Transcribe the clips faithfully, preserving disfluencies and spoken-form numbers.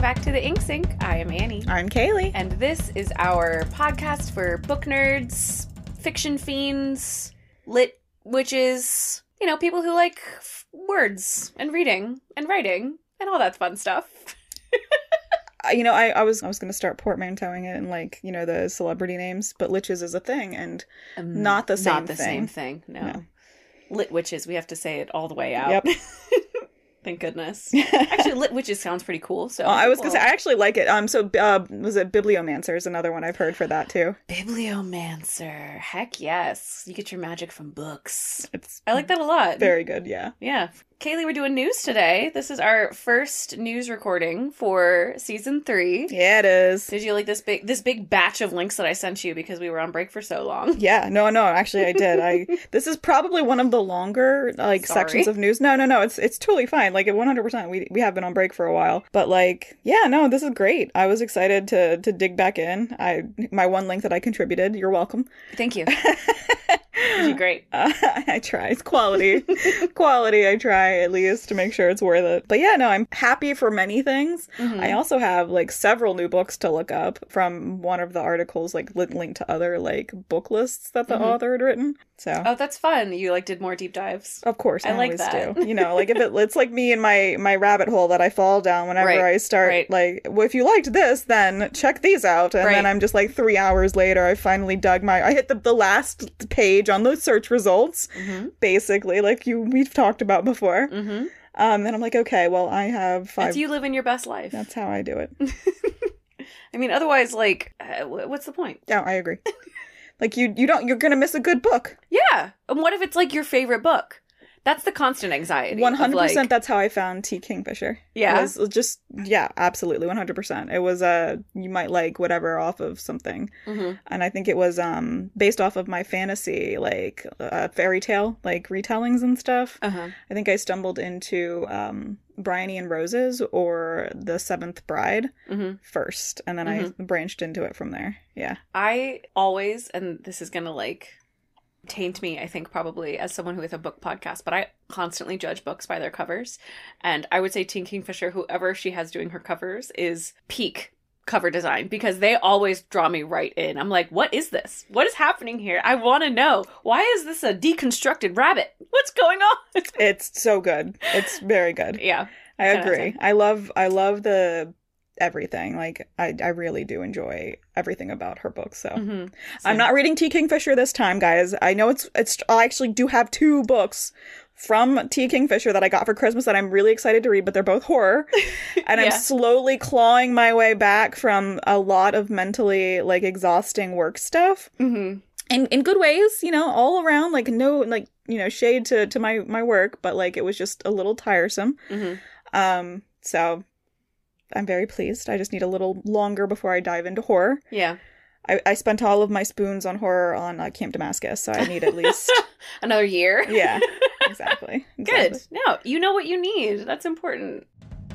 back to the Ink Sync. I am Annie. I'm Kaylee. And this is our podcast for book nerds, fiction fiends, lit witches, you know, people who like f- words and reading and writing and all that fun stuff. You know, I, I was I was going to start portmanteauing it and, like, you know, the celebrity names, but liches is a thing and um, not the same Not the thing. same thing, no. no. Lit witches, we have to say it all the way out. Yep. Thank goodness. Actually, lit witches sounds pretty cool. So oh, I was well, going to say, I actually like it. Um, So, uh, was it Bibliomancer is another one I've heard for that, too. Bibliomancer. Heck yes. You get your magic from books. It's I like that a lot. very good, yeah. Yeah. Kaylee, we're doing news today. This is our first news recording for season three. Yeah, it is. Did you like this big this big batch of links that I sent you because we were on break for so long? Yeah, no, no, actually I did. I This is probably one of the longer, like, Sorry. sections of news. No, no, no, it's it's totally fine. Like, at one hundred percent, we we have been on break for a while. But, like, yeah, no, this is great. I was excited to to dig back in. I My one link that I contributed, you're welcome. Thank you. You did great. Uh, I try. It's quality. Quality, I try at least to make sure it's worth it. But yeah, no, I'm happy for many things. Mm-hmm. I also have, like, several new books to look up from one of the articles, like, li- linked to other, like, book lists that the mm-hmm. author had written. So. Oh, that's fun. You, like, did more deep dives. Of course. I, I like always that. do. You know, like, if it, it's like me and my, my rabbit hole that I fall down whenever right. I start, right. like, well, if you liked this, then check these out. And right. then I'm just, like, three hours later, I finally dug my, I hit the, the last page on the search results, mm-hmm. basically, like you we've talked about before. Mm-hmm. Um, and I'm like, okay, well, I have five. That's you living your best life. That's how I do it. I mean, otherwise, like, uh, what's the point? Yeah, I agree. Like, you, you don't, you're gonna miss a good book. Yeah. And what if it's, like, your favorite book? That's the constant anxiety. one hundred percent like... that's how I found T. Kingfisher. Yeah. It was just, yeah, absolutely, one hundred percent. It was, uh, you might like whatever off of something. Mm-hmm. And I think it was um based off of my fantasy, like, uh, fairy tale, like, retellings and stuff. Uh-huh. I think I stumbled into um Bryony and Roses or The Seventh Bride mm-hmm. first. And then mm-hmm. I branched into it from there. Yeah. I always, and this is gonna, like... taint me, I think, probably as someone who has a book podcast, but I constantly judge books by their covers. And I would say T. Kingfisher, whoever she has doing her covers, is peak cover design because they always draw me right in. I'm like, what is this? What is happening here? I want to know. Why is this a deconstructed rabbit? What's going on? It's so good. It's very good. Yeah. I agree. I love I love the everything. Like, I, I really do enjoy everything about her books. So mm-hmm. I'm not reading T. Kingfisher this time, guys. I know it's it's I actually do have two books from T. Kingfisher that I got for Christmas that I'm really excited to read, but they're both horror. And yeah. I'm slowly clawing my way back from a lot of mentally, like, exhausting work stuff. Mm-hmm. In in good ways, you know, all around, like, no, like, you know, shade to, to my, my work, but, like, it was just a little tiresome. Mm-hmm. Um, so I'm very pleased. I just need a little longer before I dive into horror. Yeah. I, I spent all of my spoons on horror on uh, Camp Damascus, so I need at least... another year? Yeah, exactly. exactly. Good. No, you know what you need. That's important.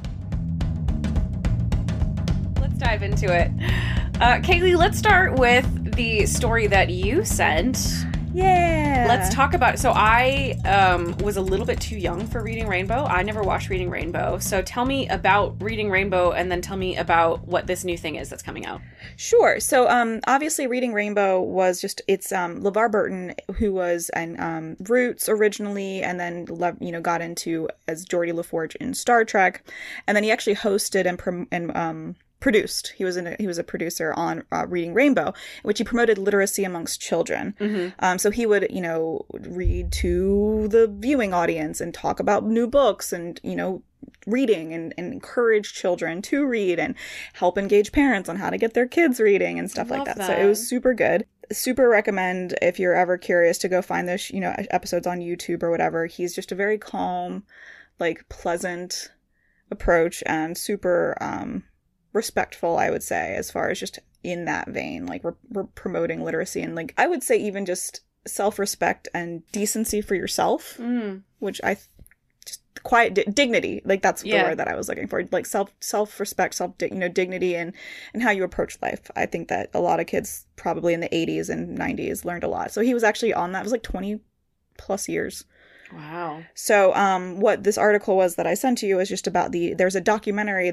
Let's dive into it. Uh, Kaylee, let's start with the story that you sent. Yeah. Let's talk about it. So I um, was a little bit too young for Reading Rainbow. I never watched Reading Rainbow. So tell me about Reading Rainbow and then tell me about what this new thing is that's coming out. Sure. So um, obviously Reading Rainbow was just, it's um, LeVar Burton, who was in um, Roots originally and then, you know, got into as Geordi LaForge in Star Trek. And then he actually hosted and, prom- and um, produced. He was in a, he was a producer on uh, Reading Rainbow, in which he promoted literacy amongst children. Mm-hmm. Um, so he would, you know, read to the viewing audience and talk about new books and, you know, reading and, and encourage children to read and help engage parents on how to get their kids reading and stuff like that. that. So it was super good. Super recommend if you're ever curious to go find this, you know, episodes on YouTube or whatever. He's just a very calm, like, pleasant approach and super, um, respectful, I would say, as far as just in that vein, like we're, we're promoting literacy and, like, I would say even just self-respect and decency for yourself, mm. which I th- just quiet di- dignity, like that's yeah. the word that I was looking for, like self self-respect, self you know dignity and and how you approach life. I think that a lot of kids probably in the eighties and nineties learned a lot. So he was actually on that. It was like twenty plus years. Wow. So um what this article was that I sent to you is just about the there's a documentary that's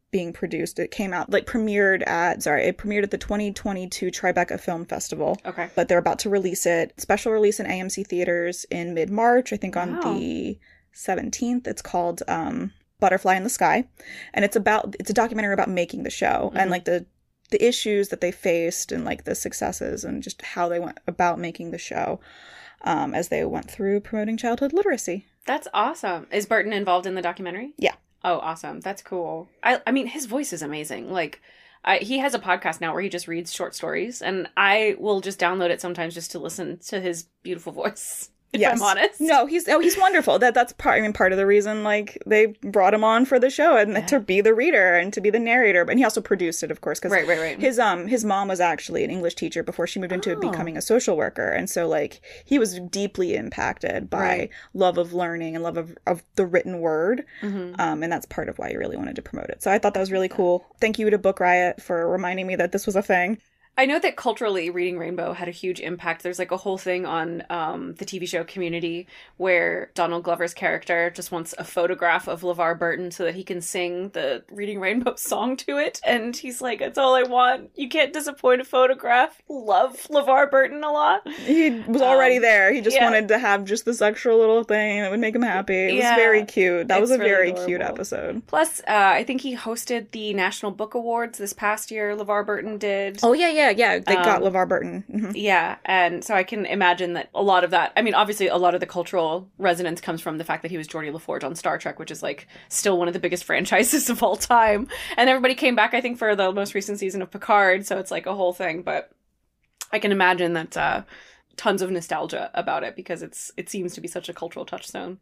being produced. It came out, like, premiered at, sorry, it premiered at the twenty twenty-two Tribeca Film Festival. Okay. But they're about to release it, special release in A M C theaters in mid-March, I think on Wow. the seventeenth. It's called um, Butterfly in the Sky. And it's about, it's a documentary about making the show Mm-hmm. and, like, the the issues that they faced and, like, the successes and just how they went about making the show um, as they went through promoting childhood literacy. That's awesome. Is Burton involved in the documentary? Yeah. Oh, awesome. That's cool. I I mean, his voice is amazing. Like, I, he has a podcast now where he just reads short stories, and I will just download it sometimes just to listen to his beautiful voice. If Yes. I'm honest. No, he's oh he's wonderful. That that's part I mean part of the reason like they brought him on for the show and Yeah. to be the reader and to be the narrator. And he also produced it, of course, because Right, right, right. his um his mom was actually an English teacher before she moved into Oh. becoming a social worker, and so like he was deeply impacted by Right. love of learning and love of, of the written word. Mhm. Um, and that's part of why he really wanted to promote it. So I thought that was really cool. Thank you to Book Riot for reminding me that this was a thing. I know that culturally, Reading Rainbow had a huge impact. There's like a whole thing on um, the T V show Community where Donald Glover's character just wants a photograph of LeVar Burton so that he can sing the Reading Rainbow song to it. And he's like, that's all I want. You can't disappoint a photograph. Love LeVar Burton a lot. He was already Um, there. He just yeah. wanted to have just this extra little thing that would make him happy. It was Yeah. very cute. That was It's a really very adorable. cute episode. Plus, uh, I think he hosted the National Book Awards this past year. LeVar Burton did. Oh, yeah, yeah, yeah. They got Um, LeVar Burton. Mhm. Yeah, and so I can imagine that a lot of that, I mean, obviously a lot of the cultural resonance comes from the fact that he was Geordie LaForge on Star Trek, which is like still one of the biggest franchises of all time. And everybody came back, I think, for the most recent season of Picard, so it's like a whole thing. But I can imagine that uh, tons of nostalgia about it because it's it seems to be such a cultural touchstone.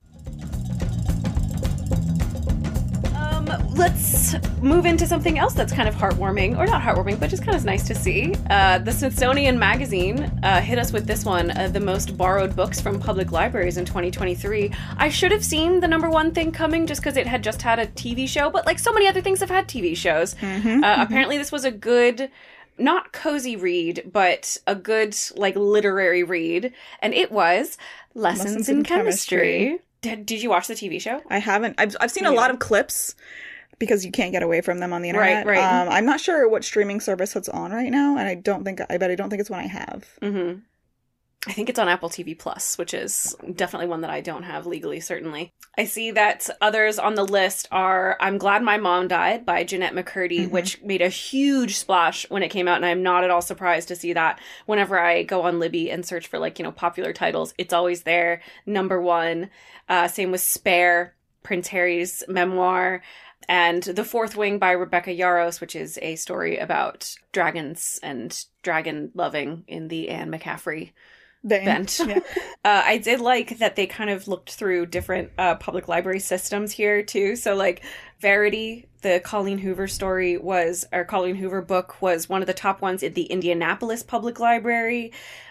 Um, let's move into something else that's kind of heartwarming, or not heartwarming, but just kind of nice to see. Uh, the Smithsonian Magazine uh, hit us with this one, uh, the most borrowed books from public libraries in twenty twenty-three. I should have seen the number one thing coming just because it had just had a T V show, but like so many other things have had T V shows. Mhm, Uh, mhm. apparently this was a good, not cozy read, but a good like literary read, and it was Lessons, Lessons in, in Chemistry. Chemistry. Did, did you watch the T V show? I haven't. I've, I've seen a Yeah. lot of clips because you can't get away from them on the Right, internet. right. Um, I'm not sure what streaming service it's on right now, and I don't think, I bet I don't think it's one I have. Mm-hmm. I think it's on Apple T V Plus, which is definitely one that I don't have legally, certainly. I see that others on the list are I'm Glad My Mom Died by Jeanette McCurdy, Mhm. which made a huge splash when it came out, and I'm not at all surprised to see that. Whenever I go on Libby and search for, like, you know, popular titles, it's always there, number one. Uh, same with Spare, Prince Harry's memoir. And The Fourth Wing by Rebecca Yarros, which is a story about dragons and dragon loving in the Anne McCaffrey They- bent. Yeah. Uh, I did like that they kind of looked through different uh, public library systems here too. So like Verity, the Colleen Hoover story was, or Colleen Hoover book was one of the top ones at the Indianapolis Public Library.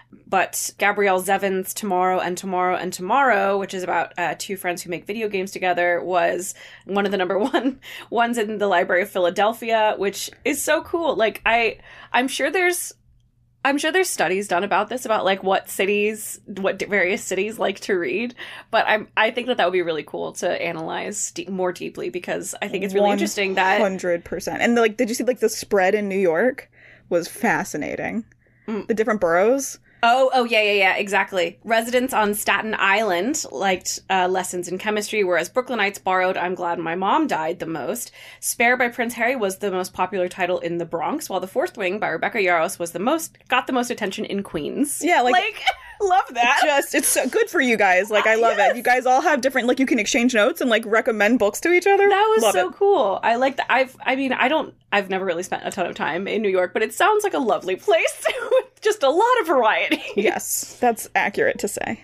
But Gabrielle Zevin's Tomorrow and Tomorrow and Tomorrow, which is about uh, two friends who make video games together, was one of the number one ones in the Library of Philadelphia, which is so cool. Like I, I'm sure there's I'm sure there's studies done about this, about like what cities, what d- various cities like to read. But I'm, I think that that would be really cool to analyze de- more deeply because I think it's really interesting that. one hundred percent. And like, did you see like the spread in New York was fascinating? Mm. The different boroughs. Oh, oh yeah, yeah, yeah, exactly. Residents on Staten Island liked uh, Lessons in Chemistry, whereas Brooklynites borrowed I'm Glad My Mom Died the most. Spare by Prince Harry was the most popular title in the Bronx, while The Fourth Wing by Rebecca Yarros was the most, got the most attention in Queens. Yeah, like, like love that. just it's so good for you guys. Like I love Yes. it. You guys all have different like you can exchange notes and like recommend books to each other. That was Love so it. cool. I like that. I've, I mean, I don't, I've never really spent a ton of time in New York, but it sounds like a lovely place with just a lot of variety. Yes, that's accurate to say.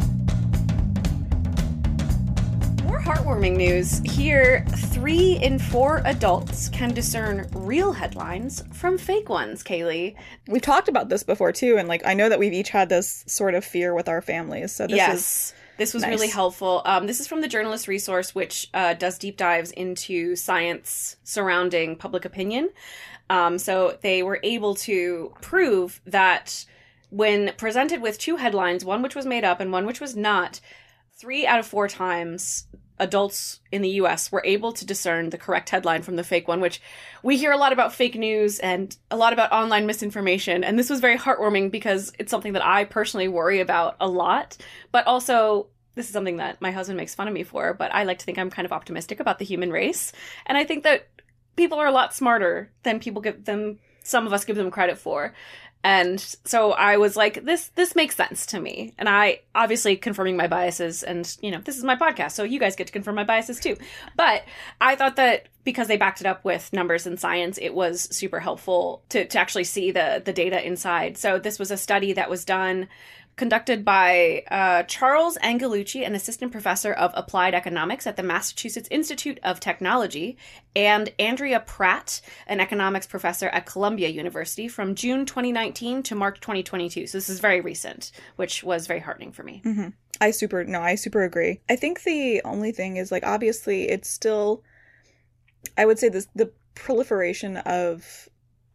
More heartwarming news. Here, three in four adults can discern real headlines from fake ones, Kaylee. We've talked about this before too, and like I know that we've each had this sort of fear with our families. So this yes. is This was nice. really helpful. Um, this is from the Journalist Resource, which uh, does deep dives into science surrounding public opinion. Um, so they were able to prove that when presented with two headlines, one which was made up and one which was not, three out of four times adults in the U S were able to discern the correct headline from the fake one, which we hear a lot about fake news and a lot about online misinformation. And this was very heartwarming because it's something that I personally worry about a lot. But also, this is something that my husband makes fun of me for, but I like to think I'm kind of optimistic about the human race. And I think that people are a lot smarter than people give them, some of us give them credit for. And so I was like, this this makes sense to me. And I, obviously confirming my biases, and, you know, this is my podcast, so you guys get to confirm my biases too. But I thought that because they backed it up with numbers and science, it was super helpful to, to actually see the, the data inside. So this was a study that was done, conducted by uh, Charles Angelucci, an assistant professor of applied economics at the Massachusetts Institute of Technology, and Andrea Pratt, an economics professor at Columbia University, from June twenty nineteen to March twenty twenty-two. So this is very recent, which was very heartening for me. Mm-hmm. I super, no, I super agree. I think the only thing is, like, obviously it's still, I would say this, the proliferation of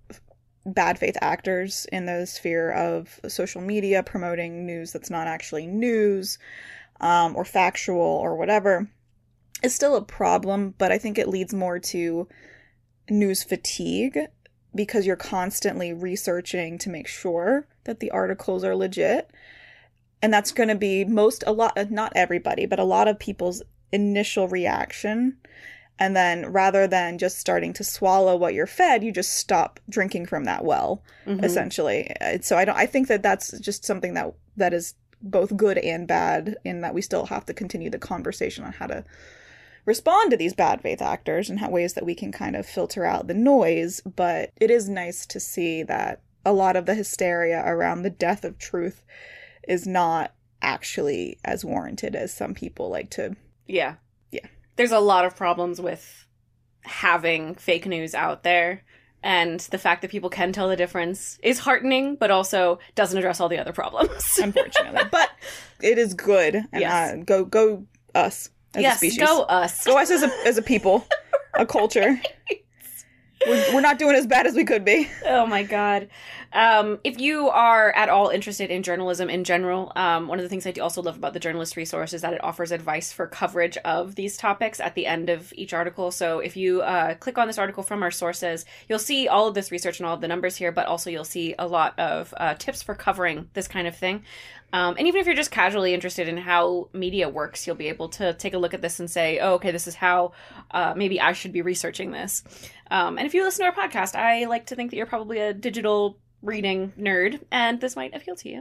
bad faith actors in the sphere of social media promoting news that's not actually news, um, or factual or whatever, is still a problem, but I think it leads more to news fatigue because you're constantly researching to make sure that the articles are legit. And that's going to be most, a lot, not everybody, but a lot of people's initial reaction. And then rather than just starting to swallow what you're fed, you just stop drinking from that well, mm-hmm. essentially. So I don't. I think that that's just something that that is both good and bad, in that we still have to continue the conversation on how to respond to these bad faith actors and how ways that we can kind of filter out the noise. But it is nice to see that a lot of the hysteria around the death of truth is not actually as warranted as some people like to. Yeah. Yeah. There's a lot of problems with having fake news out there, and the fact that people can tell the difference is heartening, but also doesn't address all the other problems. Unfortunately. But it is good. And yes. uh, go go us as yes, a species. go us. Go us as a, as a people, a culture. We're, we're not doing as bad as we could be. Oh my God. Um, if you are at all interested in journalism in general, um, one of the things I do also love about the Journalist Resource is that it offers advice for coverage of these topics at the end of each article. So if you uh, click on this article from our sources, you'll see all of this research and all of the numbers here, but also you'll see a lot of uh, tips for covering this kind of thing. Um, and even if you're just casually interested in how media works, you'll be able to take a look at this and say, oh, okay, this is how uh, maybe I should be researching this. Um, and if you listen to our podcast, I like to think that you're probably a digital reading nerd, and this might appeal to you.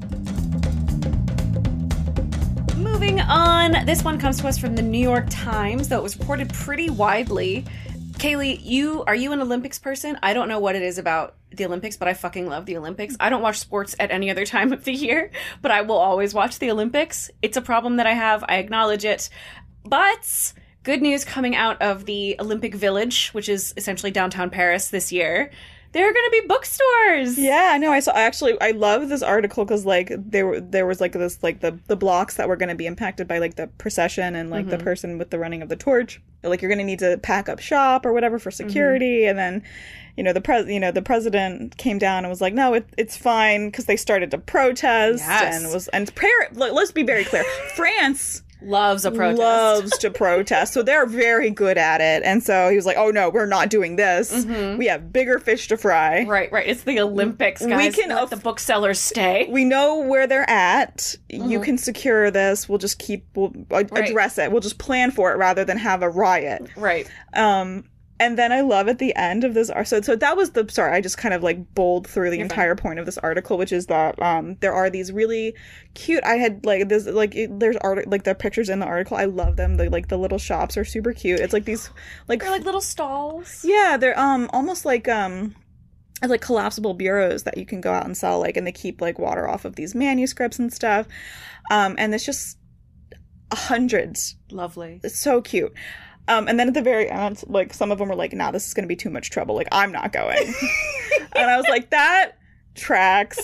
Moving on, this one comes to us from the New York Times, though it was reported pretty widely. Kaylee, you are you an Olympics person? I don't know what it is about the Olympics, but I fucking love the Olympics. I don't watch sports at any other time of the year, but I will always watch the Olympics. It's a problem that I have. I acknowledge it. But good news coming out of the Olympic Village, which is essentially downtown Paris this year. There are going to be bookstores. Yeah, no, I saw. Actually, I love this article because, like, there were there was like this like the the blocks that were going to be impacted by like the procession and like mm-hmm. the person with the running of the torch. Like, you're going to need to pack up shop or whatever for security, mm-hmm. and then, you know, the pres you know the president came down and was like, no, it, it's fine, because they started to protest yes. and was and prayer. Let's be very clear, France loves a protest. Loves to protest. So they're very good at it. And so he was like, oh no, we're not doing this. Mm-hmm. We have bigger fish to fry. Right, right. It's the Olympics, guys. We can let aff- the booksellers stay. We know where they're at. Mm-hmm. You can secure this. We'll just keep, we'll right. address it. We'll just plan for it rather than have a riot. Right. Um, and then I love at the end of this, so so that was the, sorry, I just kind of like bowled through the You're entire fine. point of this article, which is that um there are these really cute, I had like this, like it, there's art, like the pictures in the article, I love them, the, like the little shops are super cute. It's like these, like, they're like little stalls. Yeah, they're um almost like um like collapsible bureaus that you can go out and sell, like, and they keep like water off of these manuscripts and stuff. Um, and it's just hundreds. Lovely. It's so cute. Um, and then at the very end, like, some of them were like, nah, this is going to be too much trouble. Like, I'm not going. And I was like, that tracks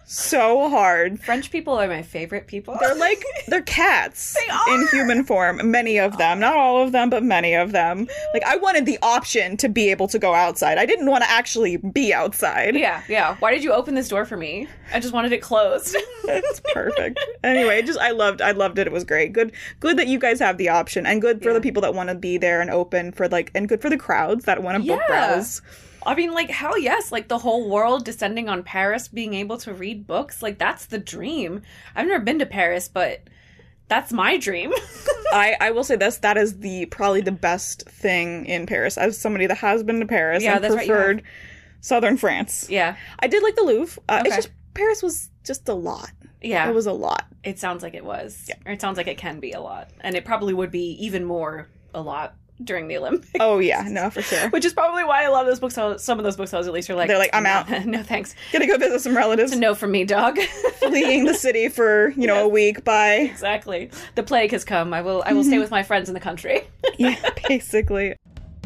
so hard. French people are my favorite people. They're like, they're cats They are! in human form. Many of them. Not all of them, but many of them. Like, I wanted the option to be able to go outside. I didn't want to actually be outside. Yeah, yeah. Why did you open this door for me? I just wanted it closed. That's perfect. Anyway, just I loved I loved it. It was great. Good good that you guys have the option, and good for Yeah. the people that want to be there and open for like, and good for the crowds that want to book Yeah. browse. I mean, like, hell yes. Like, the whole world descending on Paris, being able to read books. Like, that's the dream. I've never been to Paris, but that's my dream. I, I will say this, that is the probably the best thing in Paris. As somebody that has been to Paris Yeah, and that's right, you preferred southern France. Yeah. I did like the Louvre. Uh, Okay. It's just, Paris was just a lot. Yeah. It was a lot. It sounds like it was. Yeah. Or it sounds like it can be a lot. And it probably would be even more a lot during the Olympics. Oh yeah, no, for sure. Which is probably why a lot of those books, some of those booksellers at least are like, They're like, I'm out. No, thanks. Gonna go visit some relatives. It's a no from me, dog. Fleeing the city for, you know, Yes. a week. Bye. Exactly. The plague has come. I will I will stay with my friends in the country. Yeah, basically.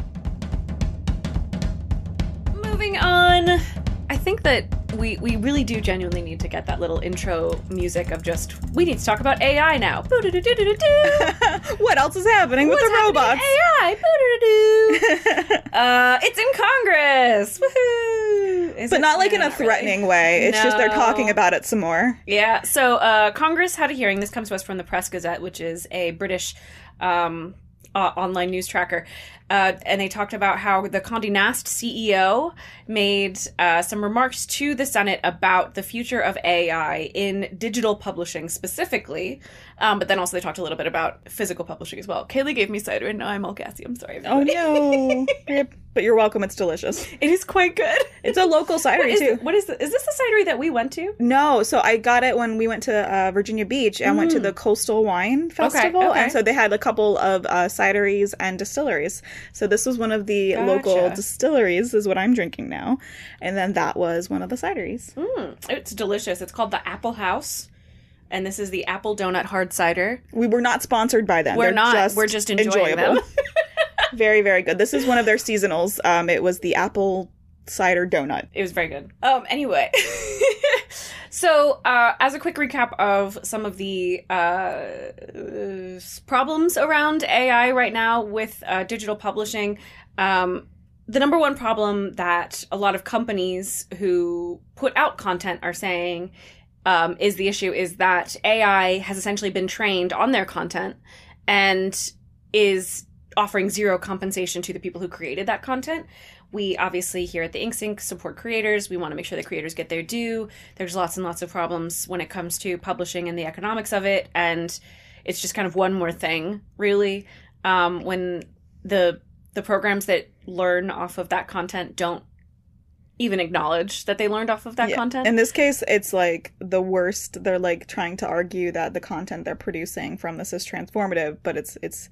Moving on. I think that we, we really do genuinely need to get that little intro music of just, we need to talk about A I now. Boo-doo-doo-doo-doo-doo. What else is happening with What's the happening robots? in A I? Boo-doo-doo-doo. uh, it's in Congress. Woohoo! Is But it? not like No, in a not really. threatening way. It's just they're No. talking about it some more. Yeah, so uh, Congress had a hearing. This comes to us from the Press Gazette, which is a British um, uh, online news tracker. Uh, and they talked about how the Condé Nast C E O made uh, some remarks to the Senate about the future of A I in digital publishing specifically. Um, but then also they talked a little bit about physical publishing as well. Kaylee gave me cider and now I'm all gassy. I'm sorry, Oh everybody. no. Yep. But you're welcome. It's delicious. It is quite good. It's a local What cidery is, too. what is, the, is this the cidery that we went to? No, so I got it when we went to uh, Virginia Beach and went to the Coastal Wine Festival. Mm. okay. And so they had a couple of uh, cideries and distilleries. So this was one of the Gotcha. local distilleries, is what I'm drinking now. And then that was one of the cideries. Mm, it's delicious. It's called the Apple House. And this is the apple donut hard cider. We were not sponsored by them. We're They're not. Just We're just enjoying them. Very, very good. This is one of their seasonals. Um, it was the apple cider donut. It was very good. Um. Anyway, so uh, as a quick recap of some of the uh, problems around A I right now with uh, digital publishing, um, the number one problem that a lot of companies who put out content are saying um, is the issue is that A I has essentially been trained on their content and is offering zero compensation to the people who created that content. We obviously here at the InkSync support creators. We want to make sure that creators get their due. There's lots and lots of problems when it comes to publishing and the economics of it. And it's just kind of one more thing, really, um, when the the programs that learn off of that content don't even acknowledge that they learned off of that Yeah. content. In this case, it's like the worst. They're like trying to argue that the content they're producing from this is transformative, but it's it's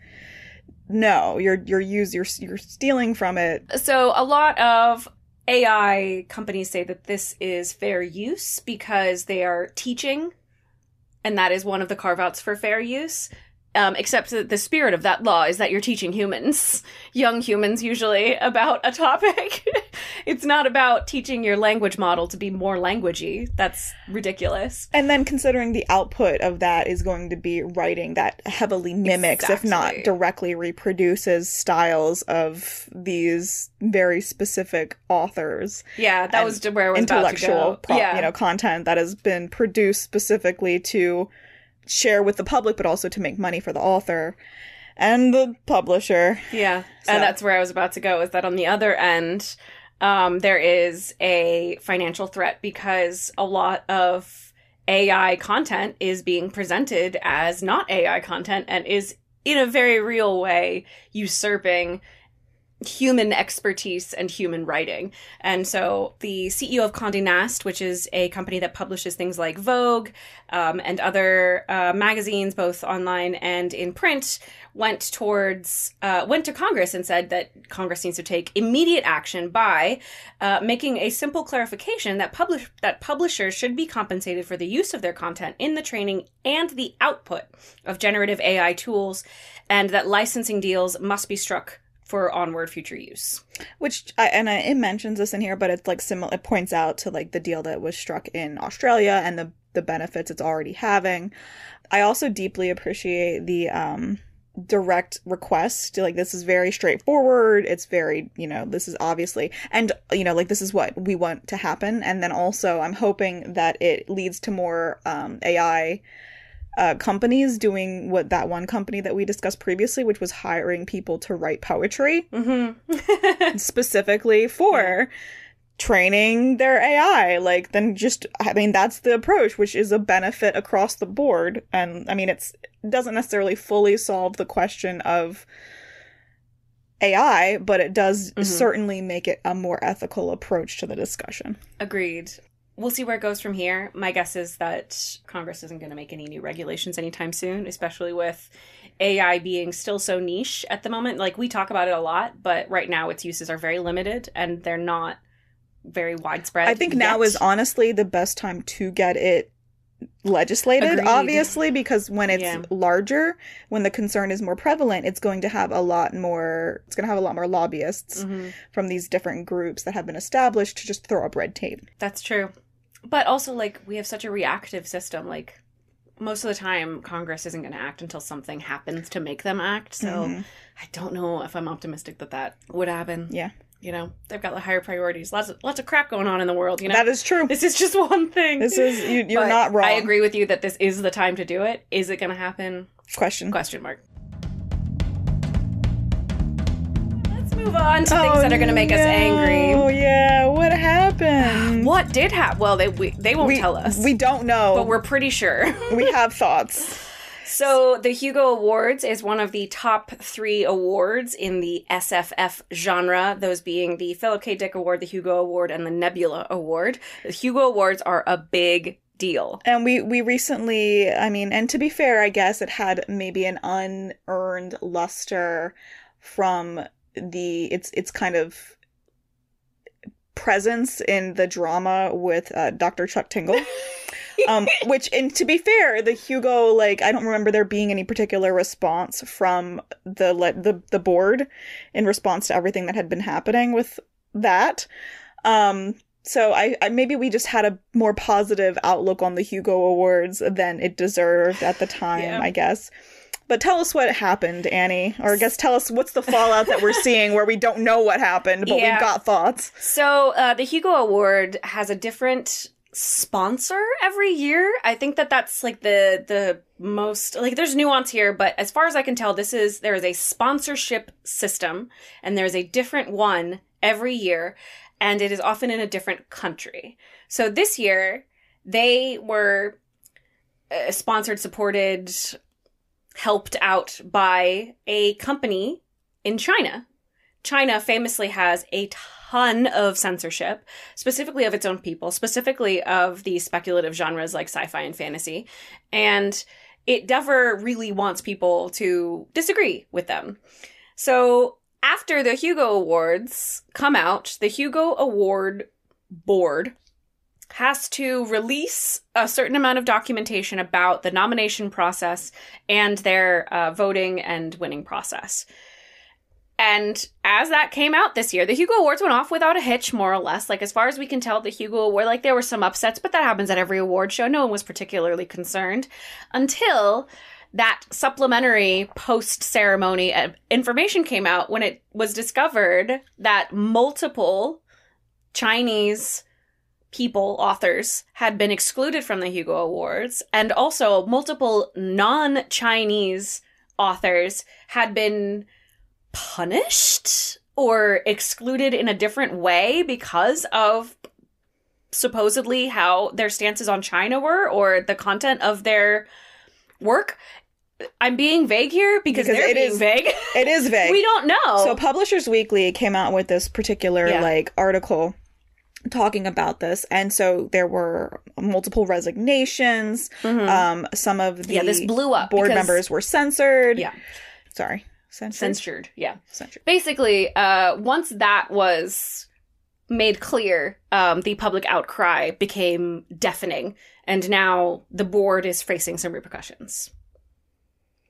no, you're you're use you're you're stealing from it. So a lot of A I companies say that this is fair use because they are teaching, and that is one of the carve-outs for fair use. Um, except that the spirit of that law is that you're teaching humans, young humans usually, about a topic. It's not about teaching your language model to be more languagey. That's ridiculous. And then considering the output of that is going to be writing that heavily mimics, if not Exactly. directly reproduces, styles of these very specific authors. Yeah, that And was where I was Intellectual, about to go. pro- yeah. you know, content that has been produced specifically to share with the public, but also to make money for the author and the publisher. Yeah, So- and that's where I was about to go, is that on the other end, um, there is a financial threat because a lot of A I content is being presented as not A I content and is in a very real way usurping human expertise and human writing. And so the C E O of Condé Nast, which is a company that publishes things like Vogue um, and other uh, magazines, both online and in print, went towards uh, went to Congress and said that Congress needs to take immediate action by uh, making a simple clarification that publish that publishers should be compensated for the use of their content in the training and the output of generative A I tools, and that licensing deals must be struck for onward future use. Which, I, and I, it mentions this in here, but it's like similar, it points out to like the deal that was struck in Australia and the, the benefits it's already having. I also deeply appreciate the um, direct request. Like, this is very straightforward. It's very, you know, this is obviously, and, you know, like, this is what we want to happen. And then also, I'm hoping that it leads to more um, A I uh, companies doing what that one company that we discussed previously, which was hiring people to write poetry, mm-hmm. specifically for training their A I. Like, then just, I mean, that's the approach, which is a benefit across the board. And I mean, it's, it doesn't necessarily fully solve the question of A I, but it does mm-hmm. certainly make it a more ethical approach to the discussion. Agreed. We'll see where it goes from here. My guess is that Congress isn't going to make any new regulations anytime soon, especially with A I being still so niche at the moment. Like, we talk about it a lot, but right now its uses are very limited and they're not very widespread. I think yet. now is honestly the best time to get it legislated, Agreed. Obviously, because when it's yeah. larger, when the concern is more prevalent, it's going to have a lot more, it's going to have a lot more lobbyists mm-hmm. from these different groups that have been established to just throw up red tape. That's true. But also, like, we have such a reactive system. Like, most of the time, Congress isn't going to act until something happens to make them act. So mm-hmm. I don't know if I'm optimistic that that would happen. Yeah. You know, they've got the higher priorities. Lots of, lots of crap going on in the world, you know? That is true. This is just one thing. This is, you, you're but not wrong. I agree with you that this is the time to do it. Is it going to happen? Question. Question mark. Let's move on to oh, things that are going to make no. us angry. Oh, yeah. What happened? What did happen? Well, they we, they won't we, tell us. We don't know. But we're pretty sure. We have thoughts. So the Hugo Awards is one of the top three awards in the S F F genre, those being the Philip K. Dick Award, the Hugo Award, and the Nebula Award. The Hugo Awards are a big deal. And we, we recently, I mean, and to be fair, I guess it had maybe an unearned luster from the, it's, it's kind of presence in the drama with uh, Doctor Chuck Tingle. um, which, and to be fair, the Hugo, like, I don't remember there being any particular response from the the the board in response to everything that had been happening with that. Um, so I, I maybe we just had a more positive outlook on the Hugo Awards than it deserved at the time, yeah. I guess. But tell us what happened, Annie. Or I guess tell us what's the fallout that we're seeing where we don't know what happened, but yeah. we've got thoughts. So uh, the Hugo Award has a different sponsor every year. I think that that's like the the most, like, there's nuance here, but as far as I can tell, this is there is a sponsorship system and there's a different one every year, and it is often in a different country. So this year they were uh, sponsored, supported, helped out by a company in China. China famously has a ton of censorship, specifically of its own people, specifically of the speculative genres like sci-fi and fantasy. And it never really wants people to disagree with them. So after the Hugo Awards come out, the Hugo Award board has to release a certain amount of documentation about the nomination process and their uh, voting and winning process. And as that came out this year, the Hugo Awards went off without a hitch, more or less. Like, as far as we can tell, the Hugo Award, like, there were some upsets, but that happens at every award show. No one was particularly concerned until that supplementary post-ceremony information came out when it was discovered that multiple Chinese people, authors, had been excluded from the Hugo Awards, and also multiple non-Chinese authors had been punished or excluded in a different way because of supposedly how their stances on China were or the content of their work. I'm being vague here because, because they're being is, vague. It is vague. We don't know. So Publishers Weekly came out with this particular yeah. like article talking about this, and so there were multiple resignations. Mm-hmm. Um, some of the yeah, this blew up board because, members were censored. Yeah, sorry. Censored? Censored, yeah. Censored. Basically, uh, once that was made clear, um, the public outcry became deafening, and now the board is facing some repercussions.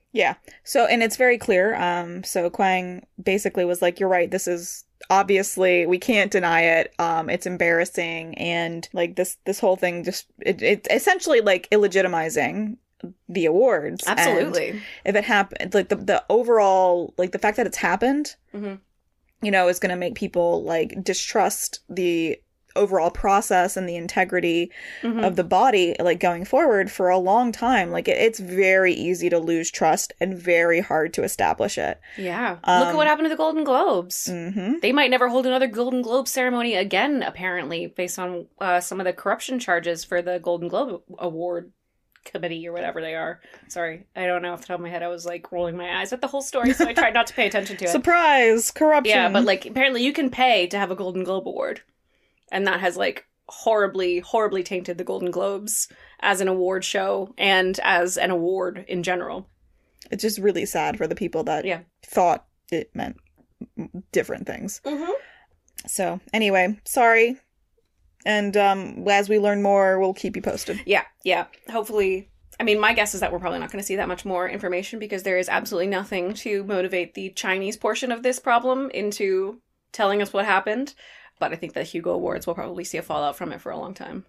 Yeah. So, and it's very clear. Um, so Kwang basically was like, you're right. This is obviously, we can't deny it. Um, it's embarrassing. And like this, this whole thing just, it, it's essentially like illegitimizing the awards. Absolutely. And if it happened, like the, the overall, like the fact that it's happened, mm-hmm. you know, is going to make people like distrust the overall process and the integrity mm-hmm. of the body, like going forward for a long time. Like it, it's very easy to lose trust and very hard to establish it. Yeah. Um, Look at what happened to the Golden Globes. Mm-hmm. They might never hold another Golden Globe ceremony again, apparently, based on uh, some of the corruption charges for the Golden Globe Award committee or whatever they are. Sorry, I don't know off the top of my head. I was like rolling my eyes at the whole story, so I tried not to pay attention to it. Surprise! Corruption! Yeah, but like apparently you can pay to have a Golden Globe Award. And that has, like, horribly, horribly tainted the Golden Globes as an award show and as an award in general. It's just really sad for the people that yeah. thought it meant different things. Mm-hmm. So, anyway, sorry. And um, as we learn more, we'll keep you posted. Yeah, yeah. Hopefully. I mean, my guess is that we're probably not going to see that much more information because there is absolutely nothing to motivate the Chinese portion of this problem into telling us what happened. But I think the Hugo Awards will probably see a fallout from it for a long time.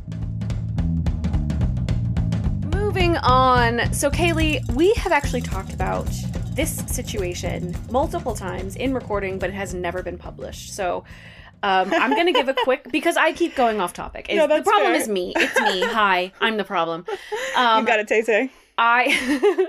Moving on. So, Kaylee, we have actually talked about this situation multiple times in recording, but it has never been published. So, um, I'm going to give a quick... Because I keep going off topic. No, that's the problem fair. is me. It's me. Hi. I'm the problem. Um, you got it, Tay-Tay. I,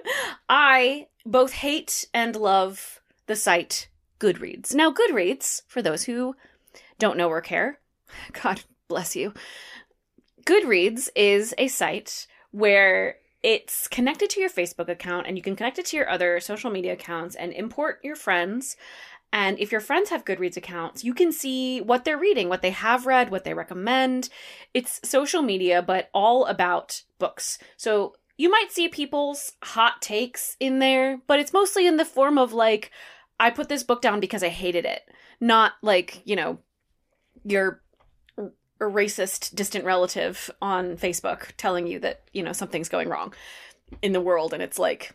I both hate and love the site Goodreads. Now, Goodreads, for those who... don't know or care. God bless you. Goodreads is a site where it's connected to your Facebook account and you can connect it to your other social media accounts and import your friends. And if your friends have Goodreads accounts, you can see what they're reading, what they have read, what they recommend. It's social media, but all about books. So you might see people's hot takes in there, but it's mostly in the form of like, I put this book down because I hated it. Not like, you know, your a racist distant relative on Facebook telling you that, you know, something's going wrong in the world. And it's like,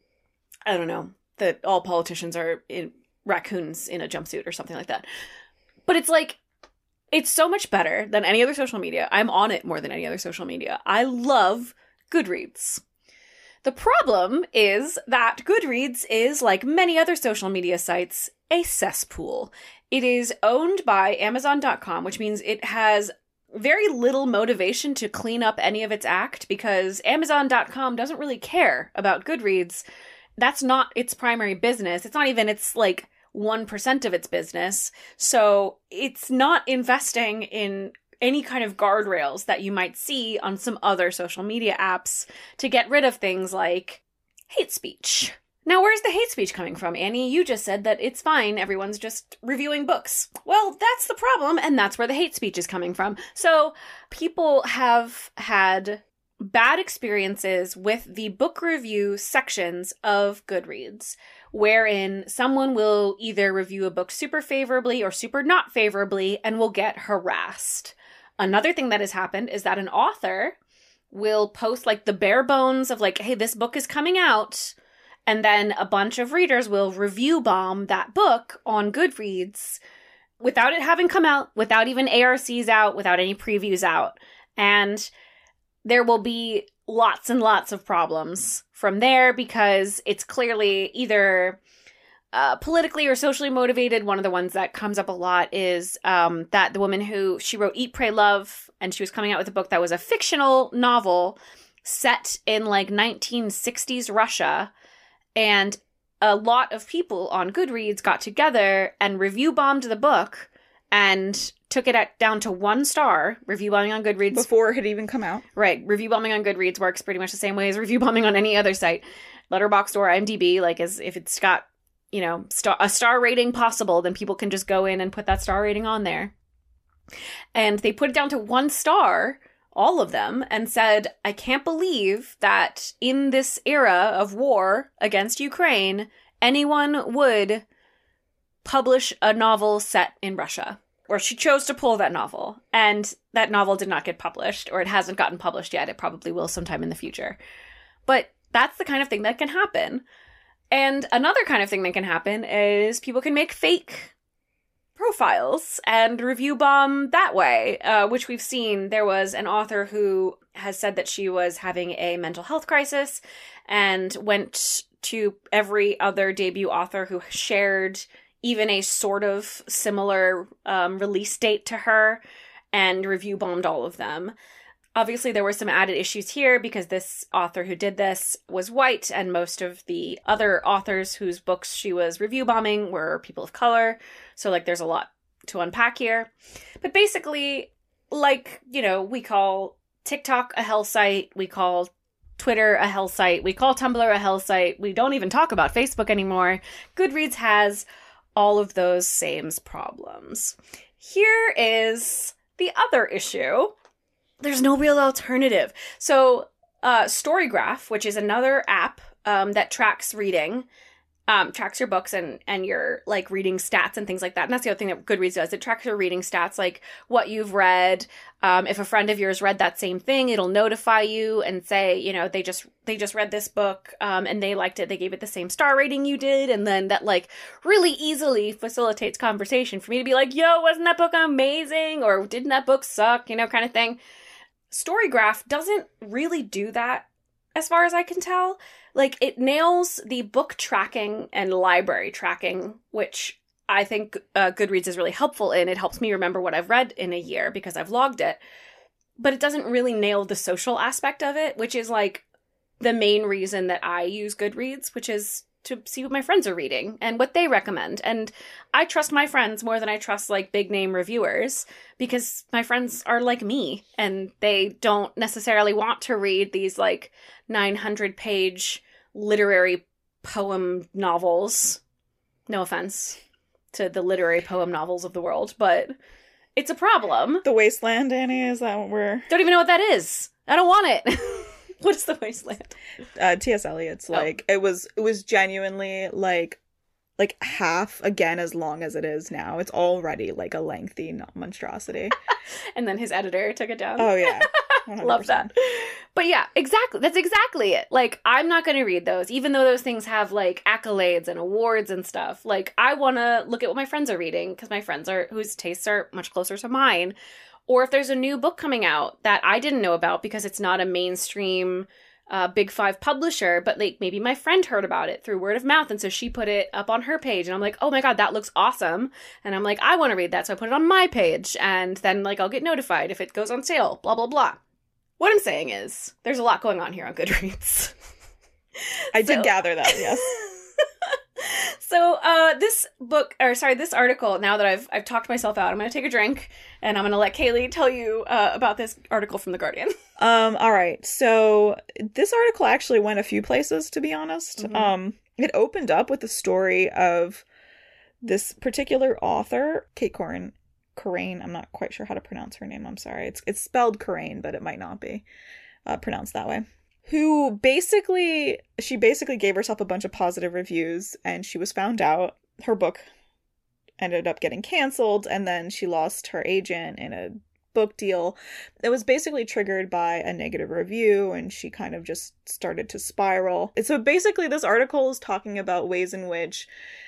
I don't know, that all politicians are in raccoons in a jumpsuit or something like that. But it's like, it's so much better than any other social media. I'm on it more than any other social media. I love Goodreads. The problem is that Goodreads is, like many other social media sites, a cesspool. It is owned by Amazon dot com, which means it has very little motivation to clean up any of its act because Amazon dot com doesn't really care about Goodreads. That's not its primary business. It's not even its, like, one percent of its business. So it's not investing in any kind of guardrails that you might see on some other social media apps to get rid of things like hate speech. Now, where's the hate speech coming from, Annie? You just said that it's fine, everyone's just reviewing books. Well, that's the problem, and that's where the hate speech is coming from. So, people have had bad experiences with the book review sections of Goodreads, wherein someone will either review a book super favorably or super not favorably and will get harassed. Another thing that has happened is that an author will post, like, the bare bones of, like, hey, this book is coming out, and then a bunch of readers will review bomb that book on Goodreads without it having come out, without even A R Cs out, without any previews out. And there will be lots and lots of problems from there because it's clearly either uh, politically or socially motivated. One of the ones that comes up a lot is um, that the woman who, she wrote Eat, Pray, Love, and she was coming out with a book that was a fictional novel set in like nineteen sixties Russia. And a lot of people on Goodreads got together and review bombed the book and took it at, down to one star. Review bombing on Goodreads. Before it had even come out. Right. Review bombing on Goodreads works pretty much the same way as review bombing on any other site. Letterboxd or IMDb, like as if it's got, you know, star, a star rating possible, then people can just go in and put that star rating on there. And they put it down to one star, all of them, and said, I can't believe that in this era of war against Ukraine, anyone would publish a novel set in Russia. Or she chose to pull that novel, and that novel did not get published, or it hasn't gotten published yet. It probably will sometime in the future. But That's the kind of thing that can happen. And another kind of thing that can happen is people can make fake profiles and review bomb that way, uh, which we've seen. There was an author who has said that she was having a mental health crisis and went to every other debut author who shared even a sort of similar um, release date to her and review bombed all of them. Obviously, there were some added issues here because this author who did this was white, and most of the other authors whose books she was review bombing were people of color. So, like, there's a lot to unpack here. But basically, like, you know, we call TikTok a hell site, we call Twitter a hell site, we call Tumblr a hell site, we don't even talk about Facebook anymore. Goodreads has all of those same problems. Here is the other issue. There's no real alternative. So, uh, Storygraph, which is another app um, that tracks reading, um, tracks your books and, and your, like, reading stats and things like that. And that's the other thing that Goodreads does. It tracks your reading stats, like what you've read. Um, if a friend of yours read that same thing, it'll notify you and say, you know, they just they just read this book um, and they liked it. They gave it the same star rating you did. And then that, like, really easily facilitates conversation for me to be like, yo, wasn't that book amazing? Or didn't that book suck? You know, kind of thing. Storygraph doesn't really do that, as far as I can tell. Like, it nails the book tracking and library tracking, which I think uh, Goodreads is really helpful in. It helps me remember what I've read in a year because I've logged it. But it doesn't really nail the social aspect of it, which is, like, the main reason that I use Goodreads, which is to see what my friends are reading and what they recommend. And I trust my friends more than I trust, like, big name reviewers because my friends are like me and they don't necessarily want to read these, like, nine hundred page literary poem novels. No offense to the literary poem novels of the world, but it's a problem. The Wasteland, Annie, is that what we're... Don't even know what that is. I don't want it. What is The Wasteland? Uh, T S Eliot's, like, oh. it was it was genuinely, like, like half, again, as long as it is now. It's already, like, a lengthy monstrosity. And then his editor took it down. Oh, yeah. one hundred percent. Love that. But yeah, exactly. That's exactly it. Like, I'm not going to read those, even though those things have, like, accolades and awards and stuff. Like, I want to look at what my friends are reading, because my friends are, whose tastes are much closer to mine. Or if there's a new book coming out that I didn't know about because it's not a mainstream uh, Big Five publisher, but, like, maybe my friend heard about it through word of mouth, and so she put it up on her page, and I'm like, oh my god, that looks awesome. And I'm like, I want to read that, so I put it on my page, and then, like, I'll get notified if it goes on sale, blah, blah, blah. What I'm saying is, there's a lot going on here on Goodreads. I did so. gather that, yes. So, uh, this book, or sorry, this article, now that I've I've talked myself out, I'm going to take a drink, and I'm going to let Kaylee tell you uh, about this article from The Guardian. Um, all right. So, this article actually went a few places, to be honest. Mm-hmm. Um, it opened up with the story of this particular author, Kate Corin, Corain. I'm not quite sure how to pronounce her name. I'm sorry. It's it's spelled Corain, but it might not be uh, pronounced that way. Who basically, she basically gave herself a bunch of positive reviews, and she was found out. Her book ended up getting canceled, and then she lost her agent in a book deal. It was basically triggered by a negative review, and she kind of just started to spiral. And so basically this article is talking about ways in which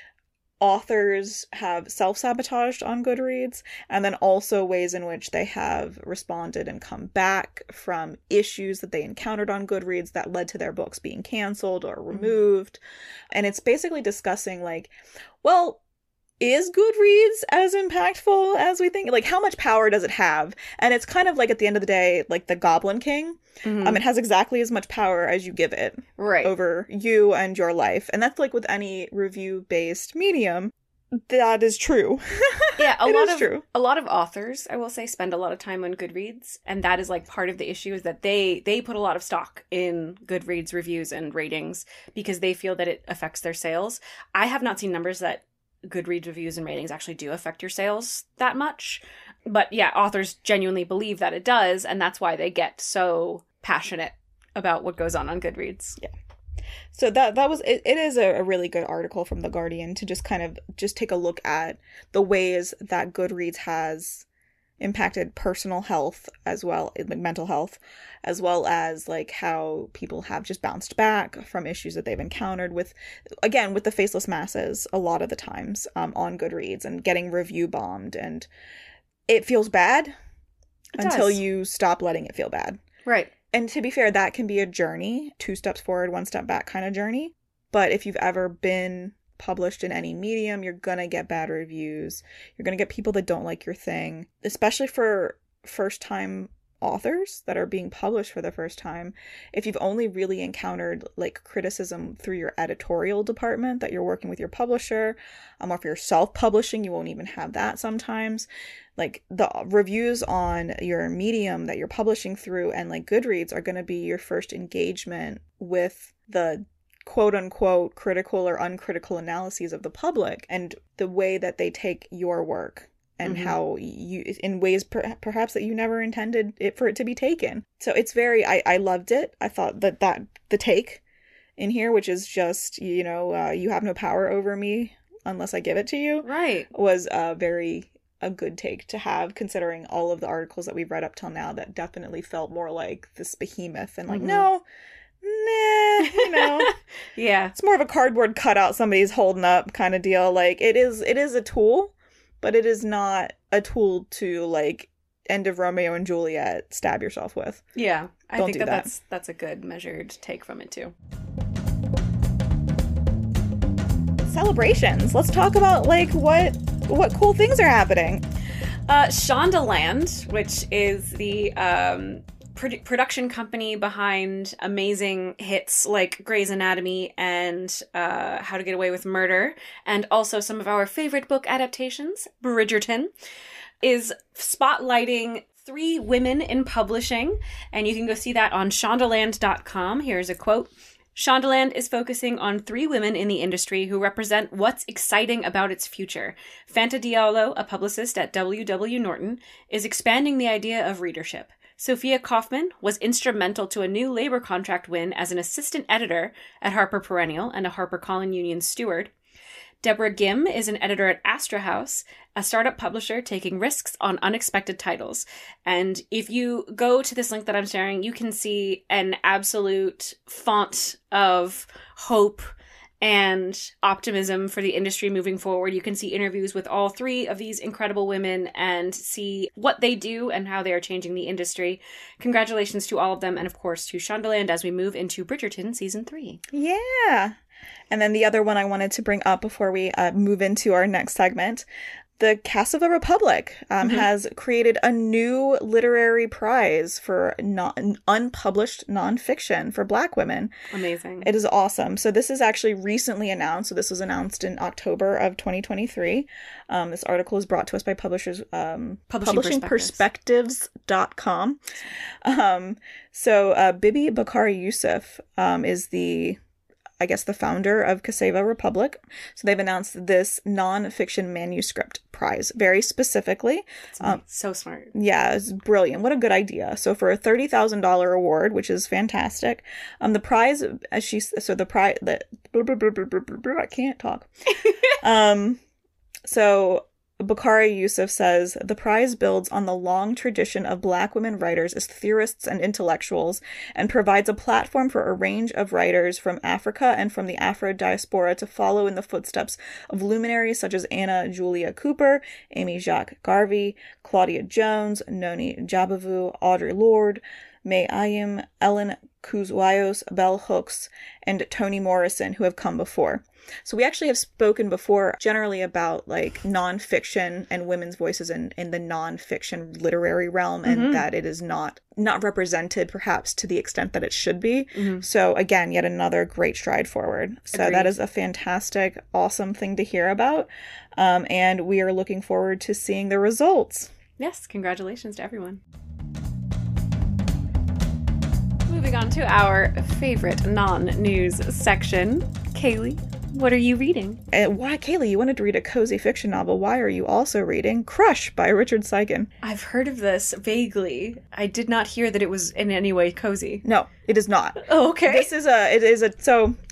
authors have self-sabotaged on Goodreads, and then also ways in which they have responded and come back from issues that they encountered on Goodreads that led to their books being canceled or removed. Mm-hmm. And it's basically discussing, like, well, is Goodreads as impactful as we think? Like, how much power does it have? And it's kind of like, at the end of the day, like the Goblin King. Mm-hmm. Um, it has exactly as much power as you give it, right, over you and your life. And that's like with any review-based medium. That is true. Yeah, a it lot is of true. a lot of authors, I will say, spend a lot of time on Goodreads, and that is like part of the issue, is that they they put a lot of stock in Goodreads reviews and ratings because they feel that it affects their sales. I have not seen numbers that Goodreads reviews and ratings actually do affect your sales that much. But yeah, authors genuinely believe that it does, and that's why they get so passionate about what goes on on Goodreads. Yeah. So that that was it, it is a, a really good article from The Guardian to just kind of just take a look at the ways that Goodreads has impacted personal health as well, like mental health, as well as like how people have just bounced back from issues that they've encountered with, again, with the faceless masses a lot of the times um, on Goodreads and getting review bombed. And it feels bad It until does. you stop letting it feel bad. Right. And to be fair, that can be a journey, two steps forward, one step back kind of journey. But if you've ever been published in any medium, you're gonna get bad reviews. You're gonna get people that don't like your thing, especially for first-time authors that are being published for the first time. If you've only really encountered like criticism through your editorial department that you're working with your publisher, um, or if you're self-publishing, you won't even have that sometimes. Like the reviews on your medium that you're publishing through and like Goodreads are going to be your first engagement with the quote unquote critical or uncritical analyses of the public and the way that they take your work and mm-hmm. how you, in ways per- perhaps that you never intended it for it to be taken. So it's very, I, I loved it. I thought that that the take in here, which is just, you know, uh, you have no power over me unless I give it to you. Right. Was uh, very a good take to have, considering all of the articles that we've read up till now that definitely felt more like this behemoth and like, mm-hmm. no, nah, you know. Yeah. It's more of a cardboard cutout somebody's holding up kind of deal. Like it is, it is a tool, but it is not a tool to like end of Romeo and Juliet stab yourself with. Yeah. I Don't think do that, that that's that's a good measured take from it too. Celebrations. Let's talk about like what what cool things are happening. Uh, Shondaland, which is the um, produ- production company behind amazing hits like Grey's Anatomy and uh, How to Get Away with Murder, and also some of our favorite book adaptations, Bridgerton, is spotlighting three women in publishing, and you can go see that on shondaland dot com. Here's a quote. Shondaland is focusing on three women in the industry who represent what's exciting about its future. Fanta Diallo, a publicist at W W. Norton, is expanding the idea of readership. Sophia Kaufman was instrumental to a new labor contract win as an assistant editor at Harper Perennial and a HarperCollins Union steward. Deborah Gim is an editor at Astra House, a startup publisher taking risks on unexpected titles. And if you go to this link that I'm sharing, you can see an absolute font of hope and optimism for the industry moving forward. You can see interviews with all three of these incredible women and see what they do and how they are changing the industry. Congratulations to all of them, and of course to Shondaland as we move into Bridgerton season three. Yeah. And then the other one I wanted to bring up before we uh, move into our next segment, the Cast of the Republic um, mm-hmm. has created a new literary prize for non- unpublished nonfiction for Black women. Amazing. It is awesome. So this is actually recently announced. So this was announced in October of twenty twenty-three. Um, this article is brought to us by publishers um, Publishing, publishing perspectives dot com. Um, so uh, Bibi Bakari Yusuf um, is the... I guess the founder of Kaseva Republic. So they've announced this non-fiction manuscript prize very specifically. Um, so smart. Yeah, it's brilliant. What a good idea. So for a thirty thousand dollars award, which is fantastic, um, the prize, as she, so the prize, the, I can't talk. um, so Bakari Yusuf says, the prize builds on the long tradition of Black women writers as theorists and intellectuals and provides a platform for a range of writers from Africa and from the Afro diaspora to follow in the footsteps of luminaries such as Anna Julia Cooper, Amy Jacques Garvey, Claudia Jones, Noni Jabavu, Audre Lorde, May Ayim, Ellen Kuzwayos, Bell Hooks, and Toni Morrison, who have come before. So we actually have spoken before generally about like nonfiction and women's voices in, in the nonfiction literary realm, and mm-hmm. that it is not not represented perhaps to the extent that it should be. Mm-hmm. So again, yet another great stride forward. So Agreed. That is a fantastic, awesome thing to hear about. Um, and we are looking forward to seeing the results. Yes, congratulations to everyone. Moving on to our favorite non-news section. Kaylee, what are you reading? And why, Kaylee, you wanted to read a cozy fiction novel. Why are you also reading Crush by Richard Seiken? I've heard of this vaguely. I did not hear that it was in any way cozy. No, it is not. Oh, okay. This is a, it is a, so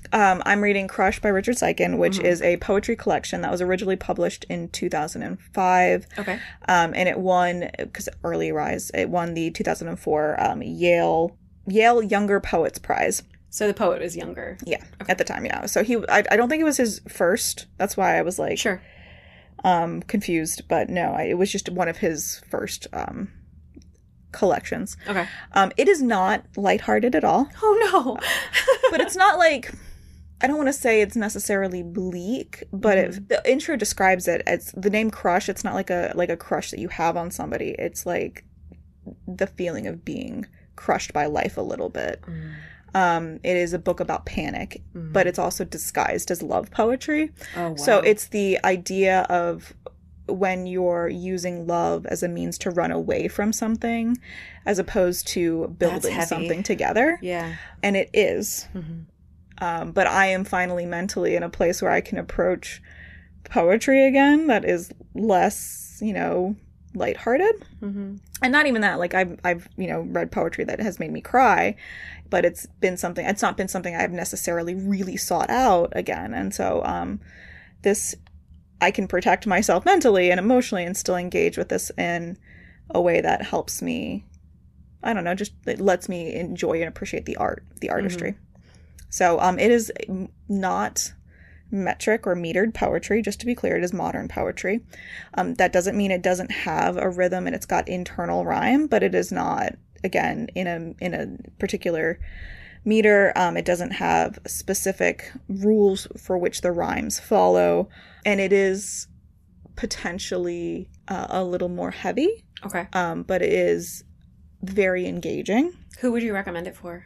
Um, I'm reading Crush by Richard Siken, which Mm-hmm. is a poetry collection that was originally published in two thousand five. Okay. Um, and it won, because Early Rise, it won the two thousand four um, Yale Yale Younger Poets Prize. So the poet was younger. Yeah, at the time, yeah. So he, I, I don't think it was his first. That's why I was like, Sure. um, confused. But no, I, it was just one of his first um, collections. Okay. Um, it is not lighthearted at all, Oh no. but it's not like, I don't want to say it's necessarily bleak, but it, the intro describes it as the name Crush. It's not like a like a crush that you have on somebody. It's like the feeling of being crushed by life a little bit. Mm. Um, it is a book about panic, Mm. but it's also disguised as love poetry. Oh wow. So it's the idea of when you're using love as a means to run away from something as opposed to building heavy. something together. Yeah. And it is. Mm-hmm. Um, but I am finally mentally in a place where I can approach poetry again that is less, you know, lighthearted. Mm-hmm. And not even that. Like I've, I've, you know, read poetry that has made me cry, but it's been something, it's not been something I've necessarily really sought out again. And so um, this, I can protect myself mentally and emotionally and still engage with this in a way that helps me, I don't know, just it lets me enjoy and appreciate the art, the artistry. Mm-hmm. So um, it is not metric or metered poetry. Just to be clear, it is modern poetry. Um, that doesn't mean it doesn't have a rhythm and it's got internal rhyme, but it is not, again, in a in a particular meter. Um, it doesn't have specific rules for which the rhymes follow, and it is potentially uh, a little more heavy. Okay. Um, but it is very engaging. Who would you recommend it for?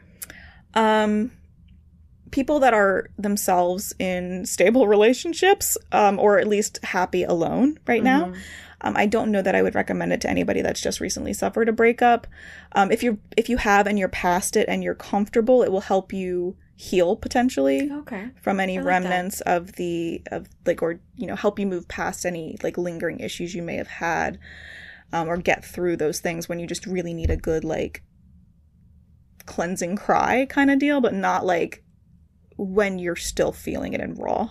Um, people that are themselves in stable relationships, um, or at least happy alone right now. Mm-hmm. Um, I don't know that I would recommend it to anybody that's just recently suffered a breakup. Um, if you if you have and you're past it and you're comfortable, it will help you heal potentially Okay. from any I like remnants of the of like or you know help you move past any like lingering issues you may have had, um, or get through those things when you just really need a good like cleansing cry kind of deal, but not like when you're still feeling it in raw.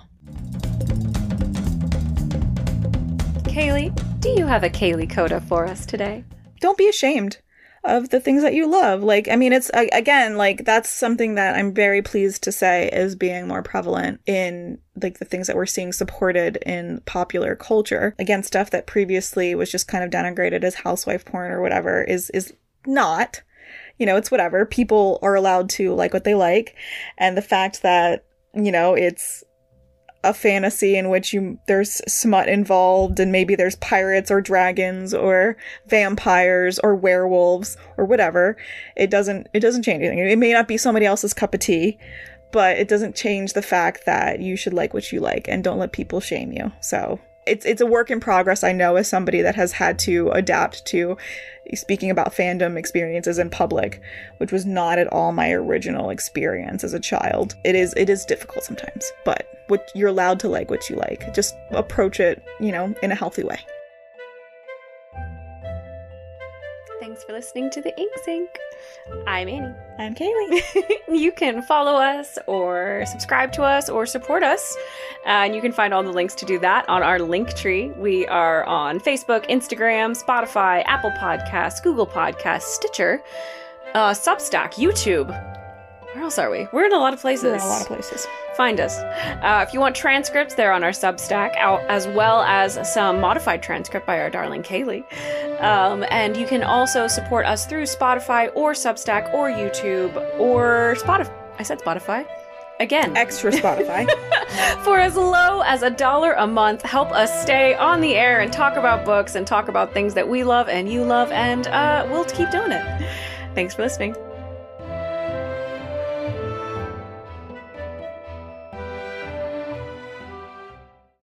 Kaylee, do you have a Kaylee Coda for us today? Don't be ashamed of the things that you love. Like, I mean, it's, again, like, that's something that I'm very pleased to say is being more prevalent in, like, the things that we're seeing supported in popular culture. Again, stuff that previously was just kind of denigrated as housewife porn or whatever is, is not. You know, it's whatever. People are allowed to like what they like. And the fact that, you know, it's a fantasy in which you there's smut involved and maybe there's pirates or dragons or vampires or werewolves or whatever, it doesn't it doesn't change anything. It may not be somebody else's cup of tea, but it doesn't change the fact that you should like what you like and don't let people shame you. So it's it's a work in progress, I know, as somebody that has had to adapt to speaking about fandom experiences in public, which was not at all my original experience as a child. It is it is difficult sometimes, but what you're allowed to like what you like. Just approach it, you know, in a healthy way. Thanks for listening to the Ink Sync. I'm Annie. I'm Kaylee. You can follow us or subscribe to us or support us. Uh, and you can find all the links to do that on our link tree. We are on Facebook, Instagram, Spotify, Apple Podcasts, Google Podcasts, Stitcher, uh, Substack, YouTube. Where else are we? We're in a lot of places. We're in a lot of places. Find us. Uh, if you want transcripts, they're on our Substack, out, as well as some modified transcript by our darling Kaylee. Um, and you can also support us through Spotify or Substack or YouTube or Spotify. I said Spotify. Again. Extra Spotify. For as low as a dollar a month, help us stay on the air and talk about books and talk about things that we love and you love, and uh, we'll keep doing it. Thanks for listening.